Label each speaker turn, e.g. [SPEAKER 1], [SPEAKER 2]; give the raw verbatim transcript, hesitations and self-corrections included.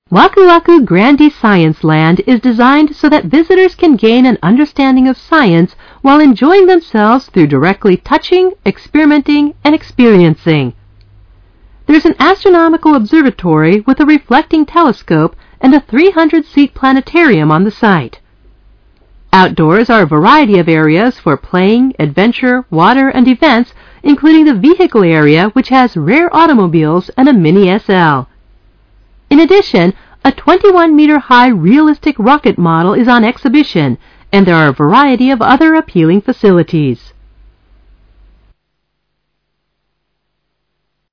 [SPEAKER 1] Waku Waku Grandi Science Land is designed so that visitors can gain an understanding of science while enjoying themselves through directly touching, experimenting, and experiencing. There's an astronomical observatory with a reflecting telescope and a three hundred seat planetarium on the site. Outdoors are a variety of areas for playing, adventure, water, and events, including the vehicle area, which has rare automobiles and a mini S L. In addition, a twenty-one meter high realistic rocket model is on exhibition, and there are a variety of other appealing facilities.